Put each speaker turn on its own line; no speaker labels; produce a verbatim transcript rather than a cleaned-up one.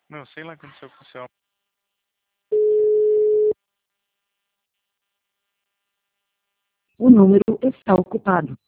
Não, sei lá o que aconteceu com o seu.
O número está ocupado.